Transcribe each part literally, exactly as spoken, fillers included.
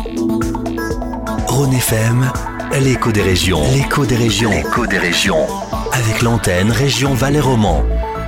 Rhône F M, l'écho des régions. L'écho des régions. L'écho des régions. Avec l'antenne Région Valais-Romand.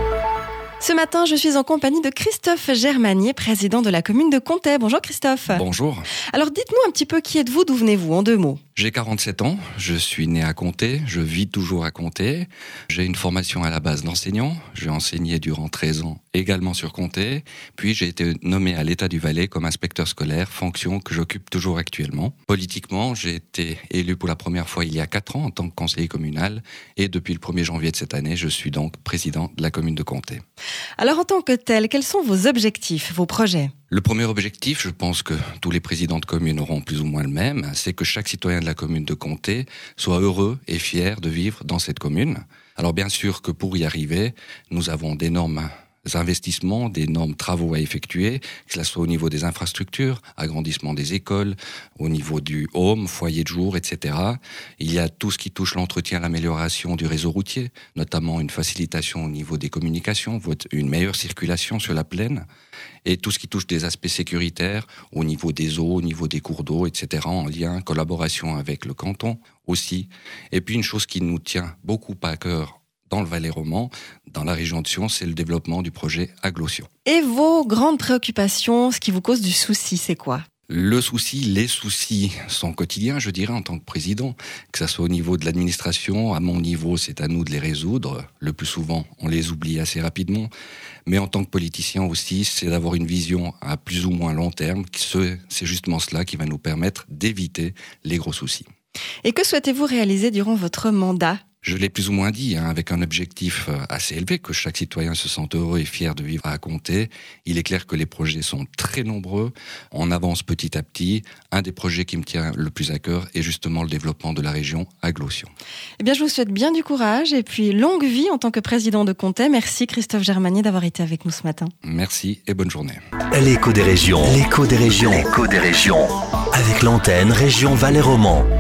Ce matin, je suis en compagnie de Christophe Germanier, président de la commune de Contet. Bonjour Christophe. Bonjour. Alors dites-nous un petit peu qui êtes-vous, d'où venez-vous, en deux mots? J'ai quarante-sept ans, je suis né à Contet, je vis toujours à Contet. J'ai une formation à la base d'enseignant, j'ai enseigné durant treize ans également sur Contet, puis j'ai été nommé à l'État du Valais comme inspecteur scolaire, fonction que j'occupe toujours actuellement. Politiquement, j'ai été élu pour la première fois il y a quatre ans en tant que conseiller communal, et depuis le premier janvier de cette année, je suis donc président de la commune de Contet. Alors en tant que tel, quels sont vos objectifs, vos projets ? Le premier objectif, je pense que tous les présidents de communes auront plus ou moins le même, c'est que chaque citoyen de la commune de Contet soit heureux et fier de vivre dans cette commune. Alors bien sûr que pour y arriver, nous avons d'énormes investissements, d'énormes travaux à effectuer, que ce soit au niveau des infrastructures, agrandissement des écoles, au niveau du home, foyer de jour, et cetera. Il y a tout ce qui touche l'entretien, l'amélioration du réseau routier, notamment une facilitation au niveau des communications, une meilleure circulation sur la plaine, et tout ce qui touche des aspects sécuritaires au niveau des eaux, au niveau des cours d'eau, et cetera, en lien, collaboration avec le canton aussi. Et puis une chose qui nous tient beaucoup à cœur dans le Valais-Romand, dans la région de Sion, c'est le développement du projet Aglo-Sion. Et vos grandes préoccupations, ce qui vous cause du souci, c'est quoi ? Le souci, les soucis sont quotidiens, je dirais, en tant que président, que ça soit au niveau de l'administration, à mon niveau, c'est à nous de les résoudre. Le plus souvent, on les oublie assez rapidement. Mais en tant que politicien aussi, c'est d'avoir une vision à plus ou moins long terme. C'est justement cela qui va nous permettre d'éviter les gros soucis. Et que souhaitez-vous réaliser durant votre mandat ? Je l'ai plus ou moins dit, hein, avec un objectif assez élevé, que chaque citoyen se sente heureux et fier de vivre à Contet. Il est clair que les projets sont très nombreux. On avance petit à petit. Un des projets qui me tient le plus à cœur est justement le développement de la région Aglo-Sion. Eh bien, je vous souhaite bien du courage et puis longue vie en tant que président de Contet. Merci Christophe Germanier d'avoir été avec nous ce matin. Merci et bonne journée. L'écho des régions. L'écho des régions. L'écho des régions. Avec l'antenne Région Valais-Romand.